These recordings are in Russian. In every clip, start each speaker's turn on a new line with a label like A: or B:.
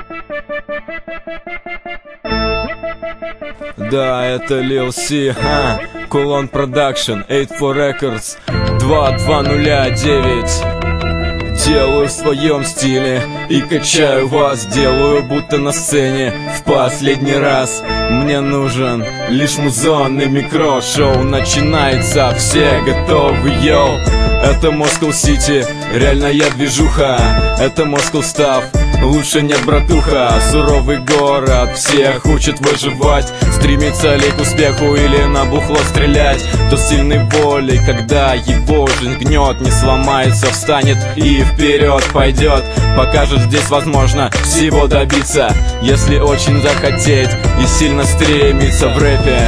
A: Да, это Lil C, Кулон Продакшн, 84 Records, 2209. Делаю в своем стиле и качаю вас. Делаю будто на сцене в последний раз. Мне нужен лишь музон и микро. Шоу начинается, все готовы, йоу. Это Moscow City, реальная движуха. Это Moscow Stuff, лучше нет, братуха. Суровый город, всех учат выживать. Стремится ли к успеху или на бухло стрелять? То сильной волей, когда его жизнь гнет, не сломается, встанет и вперед пойдет. Покажет, здесь возможно всего добиться, если очень захотеть и сильно стремиться в рэпе.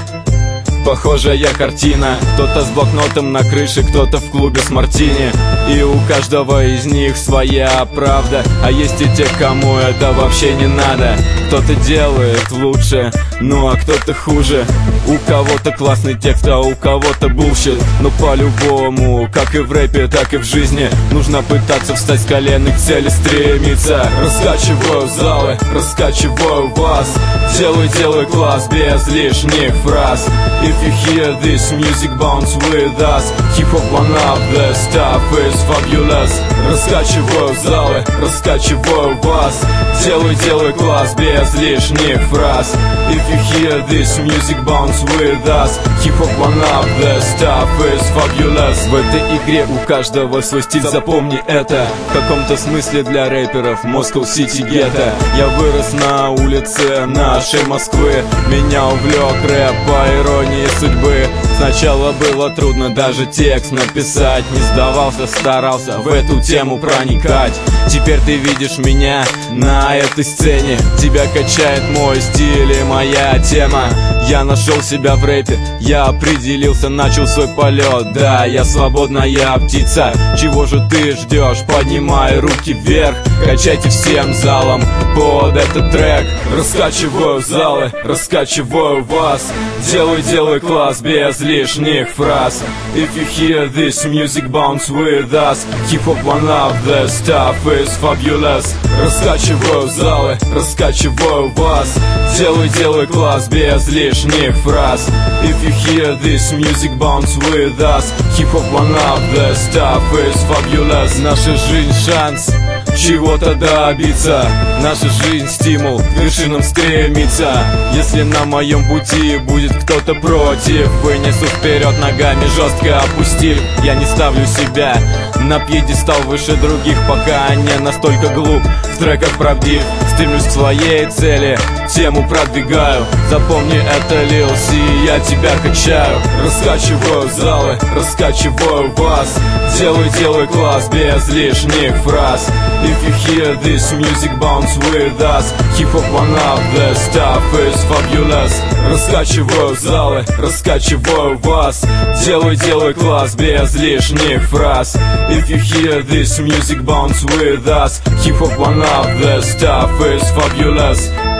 A: Похожая картина, кто-то с блокнотом на крыше, кто-то в клубе с мартини. И у каждого из них своя правда. А есть и те, кому это вообще не надо. Кто-то делает лучше, ну а кто-то хуже. У кого-то классный текст, а у кого-то булщит. Но по-любому, как и в рэпе, так и в жизни, нужно пытаться встать с колен и к цели стремиться. Раскачиваю залы, раскачиваю вас. Делай класс без лишних фраз. If you hear this music, bounce with us. Hip-hop one of the stuff is fabulous. Раскачиваю залы, раскачиваю вас. Делай класс без лишних фраз. If you hear this music, bounce with us. Hip-hop one of the stuff is fabulous. В этой игре у каждого свой стиль, запомни это. В каком-то смысле для рэперов Moscow City гетто. Я вырос на улице нашей Москвы. Меня увлек рэп по иронии судьбы. Сначала было трудно даже текст написать. Не сдавался, старался в эту тему проникать. Теперь ты видишь меня на этой сцене. Тебя качает мой стиль и моя тема. Я нашел себя в рэпе, я определился, начал свой полет. Да, я свободная птица. Чего же ты ждешь? Поднимай руки вверх, качайте всем залом под этот трек. Раскачиваю залы, раскачиваю вас. Делай класс без лишних фраз. If you hear this music, bounce with us. Hip-hop one of the stuff is fabulous. Раскачиваю залы, раскачиваю вас. Делай класс без лишних фраз. If you hear this music, bounce with us. Hip-hop one of the stuff is fabulous. Наша жизнь шанс чего-то добиться. Наша жизнь стимул к вершинам стремиться. Если на моем пути будет кто-то против, вынесу вперед ногами, жестко опустив. Я не ставлю себя на пьедестал выше других, пока не настолько глуп, в треках правдив. Стремлюсь к своей цели, тему продвигаю. Запомни, это Lil C, я тебя качаю. Раскачиваю залы, раскачиваю вас. Делай класс без лишних фраз. If you hear this music, bounce with us. Hip-hop one of the stuff is fabulous. Раскачиваю залы, раскачиваю вас. Делай класс без лишних фраз. If you hear this music, bounce with us. Hip-hop one of the stuff is fabulous.